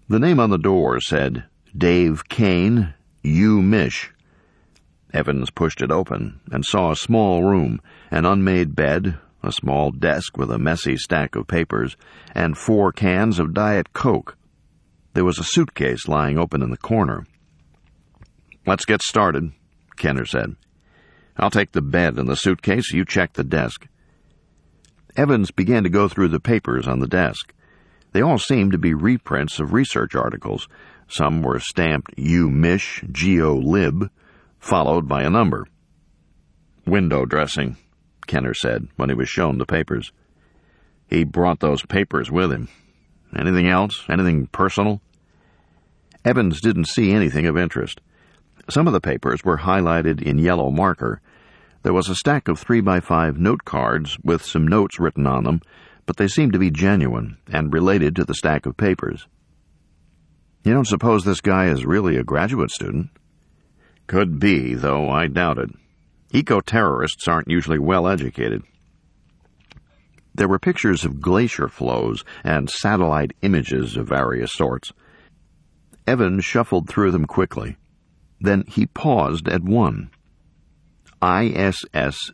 The name on the door said, Dave Kane, U-Mish. Evans pushed it open and saw a small room, an unmade bed, a small desk with a messy stack of papers, and 4 cans of Diet Coke. There was a suitcase lying open in the corner. "Let's get started," Kenner said. "I'll take the bed and the suitcase, you check the desk." Evans began to go through the papers on the desk. They all seemed to be reprints of research articles. Some were stamped U-Mish, Geo-Lib, followed by a number. "Window dressing," Kenner said when he was shown the papers. "He brought those papers with him. Anything else? Anything personal?" Evans didn't see anything of interest. Some of the papers were highlighted in yellow marker. There was a stack of 3x5 note cards with some notes written on them, but they seemed to be genuine and related to the stack of papers. "You don't suppose this guy is really a graduate student?" "Could be, though I doubt it. Eco-terrorists aren't usually well-educated." There were pictures of glacier flows and satellite images of various sorts. Evans shuffled through them quickly. Then he paused at one. ISS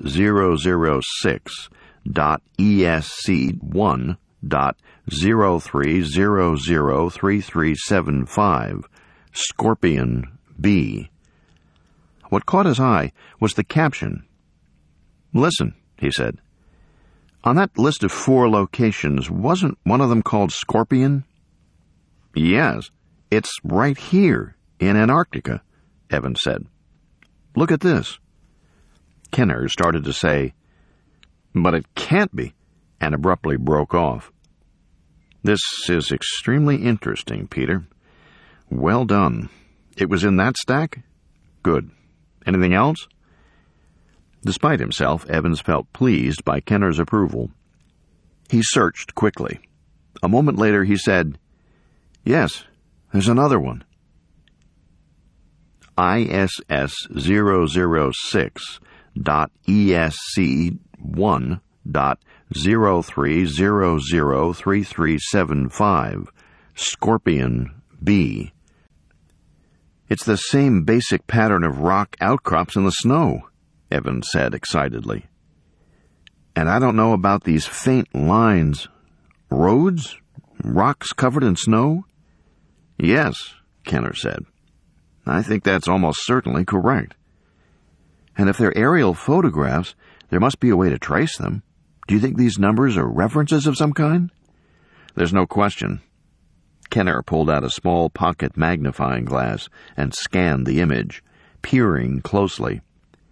006.ESC1.03003375, Scorpion B. What caught his eye was the caption. "Listen," he said. "On that list of 4 locations, wasn't one of them called Scorpion?" "Yes, it's right here, in Antarctica," Evans said. "Look at this." Kenner started to say, "But it can't be," and abruptly broke off. "This is extremely interesting, Peter. Well done. It was in that stack? Good. Anything else?" Despite himself, Evans felt pleased by Kenner's approval. He searched quickly. A moment later he said, "Yes, there's another one." ISS 006.ESC1.03003375, Scorpion B. "It's the same basic pattern of rock outcrops in the snow," Evans said excitedly. "And I don't know about these faint lines. Roads? Rocks covered in snow?" "Yes," Kenner said. "I think that's almost certainly correct. And if they're aerial photographs, there must be a way to trace them. Do you think these numbers are references of some kind?" "There's no question." Kenner pulled out a small pocket magnifying glass and scanned the image, peering closely.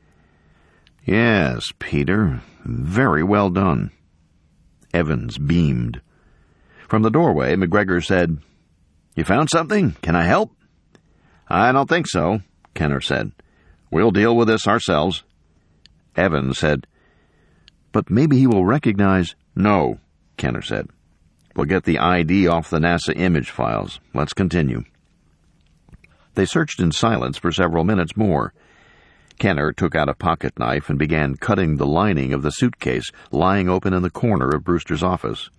"Yes, Peter, very well done." Evans beamed. From the doorway, McGregor said, "You found something? Can I help?" "I don't think so," Kenner said. "We'll deal with this ourselves." Evans said, "But maybe he will recognize—" "No," Kenner said. "We'll get the ID off the NASA image files. Let's continue." They searched in silence for several minutes more. Kenner took out a pocket knife and began cutting the lining of the suitcase lying open in the corner of Brewster's office.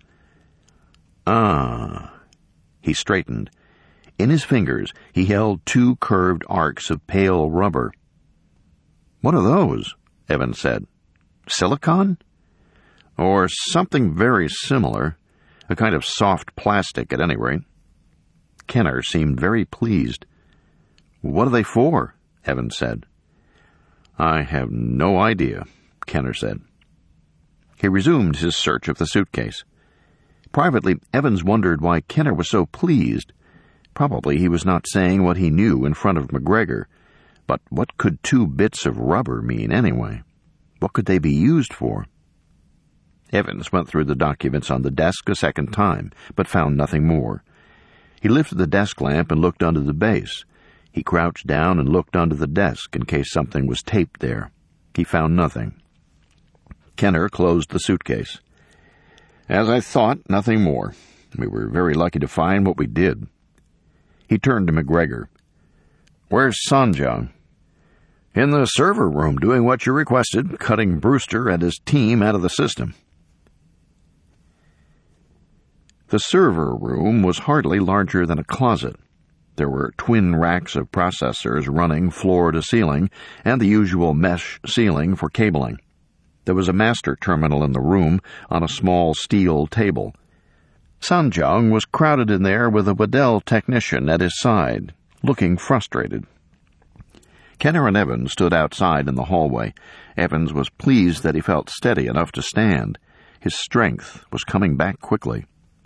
"Ah." He straightened. In his fingers, he held 2 curved arcs of pale rubber. "What are those?" Evans said. "Silicon? Or something very similar. A kind of soft plastic, at any rate." Kenner seemed very pleased. "What are they for?" Evans said. "I have no idea," Kenner said. He resumed his search of the suitcase. Privately, Evans wondered why Kenner was so pleased. Probably he was not saying what he knew in front of McGregor, but what could 2 bits of rubber mean anyway? What could they be used for? Evans went through the documents on the desk a second time, but found nothing more. He lifted the desk lamp and looked under the base. He crouched down and looked under the desk in case something was taped there. He found nothing. Kenner closed the suitcase. "As I thought, nothing more. We were very lucky to find what we did." He turned to McGregor. "Where's Sanja?" "In the server room, doing what you requested, cutting Brewster and his team out of the system." The server room was hardly larger than a closet. There were twin racks of processors running floor to ceiling, and the usual mesh ceiling for cabling. There was a master terminal in the room on a small steel table. Sanjong was crowded in there with a Waddell technician at his side, looking frustrated. Kenner and Evans stood outside in the hallway. Evans was pleased that he felt steady enough to stand. His strength was coming back quickly.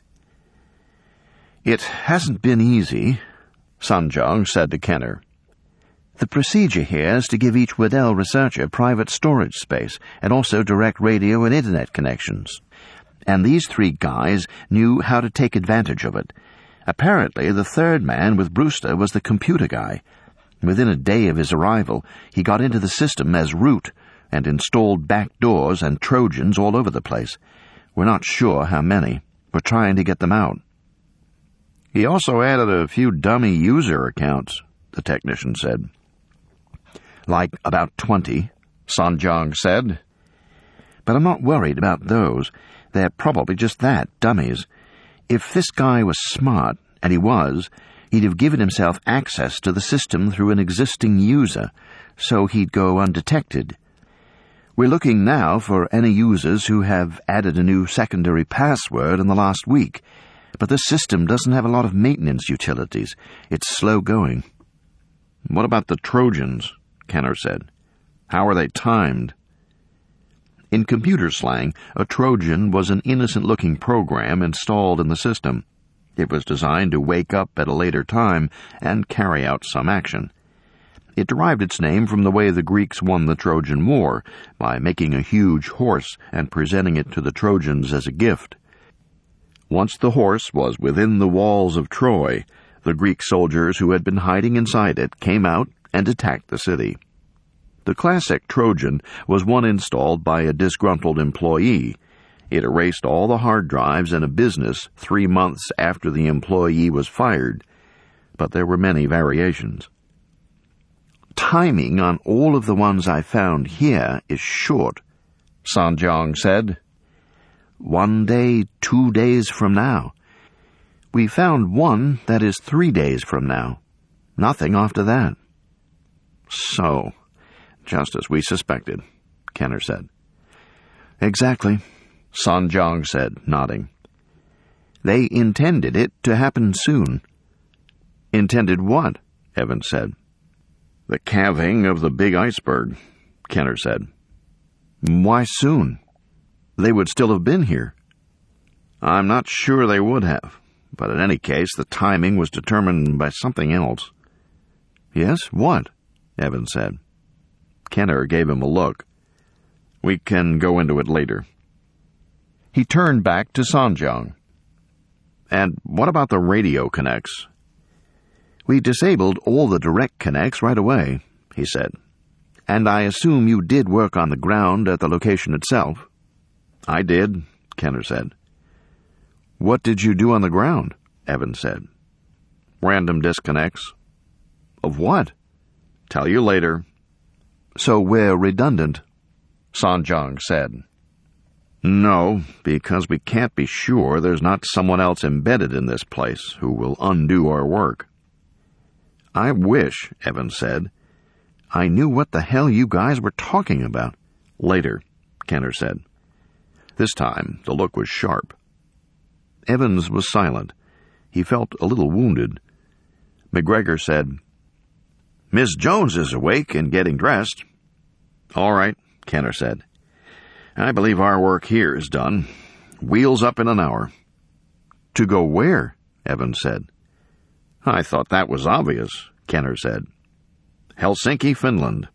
"It hasn't been easy," Sanjong said to Kenner. "The procedure here is to give each Waddell researcher private storage space and also direct radio and internet connections. And these 3 guys knew how to take advantage of it. Apparently, the third man with Brewster was the computer guy. Within a day of his arrival, he got into the system as root and installed back doors and Trojans all over the place. We're not sure how many. We're trying to get them out." "He also added a few dummy user accounts," the technician said. "Like about 20, Sanjong said. "But I'm not worried about those. They're probably just that, dummies. If this guy was smart, and he was, he'd have given himself access to the system through an existing user, so he'd go undetected. We're looking now for any users who have added a new secondary password in the last week, but this system doesn't have a lot of maintenance utilities. It's slow going." "What about the Trojans?" Kenner said. "How are they timed?" In computer slang, a Trojan was an innocent-looking program installed in the system. It was designed to wake up at a later time and carry out some action. It derived its name from the way the Greeks won the Trojan War, by making a huge horse and presenting it to the Trojans as a gift. Once the horse was within the walls of Troy, the Greek soldiers who had been hiding inside it came out and attacked the city. The classic Trojan was one installed by a disgruntled employee. It erased all the hard drives in a business 3 months after the employee was fired, but there were many variations. "Timing on all of the ones I found here is short," Sanjong said. 1 day, 2 days from now. We found one that is 3 days from now. Nothing after that." "So, just as we suspected," Kenner said. "Exactly," Sanjong said, nodding. "They intended it to happen soon." "Intended what?" Evans said. "The calving of the big iceberg," Kenner said. "Why soon? They would still have been here." "I'm not sure they would have, but in any case the timing was determined by something else." "Yes, what?" Evans said. Kenner gave him a look. "We can go into it later." He turned back to Sanjong. "And what about the radio connects?" "We disabled all the direct connects right away," he said. "And I assume you did work on the ground at the location itself." "I did," Kenner said. "What did you do on the ground?" Evans said. "Random disconnects." "Of what?" "Tell you later." "So we're redundant," Sanjong said. "No, because we can't be sure there's not someone else embedded in this place who will undo our work." "I wish," Evans said, "I knew what the hell you guys were talking about." "Later," Kenner said. This time, the look was sharp. Evans was silent. He felt a little wounded. McGregor said, "Miss Jones is awake and getting dressed." "All right," Kenner said. "I believe our work here is done. Wheels up in an hour." "To go where?" Evans said. "I thought that was obvious," Kenner said. "Helsinki, Finland."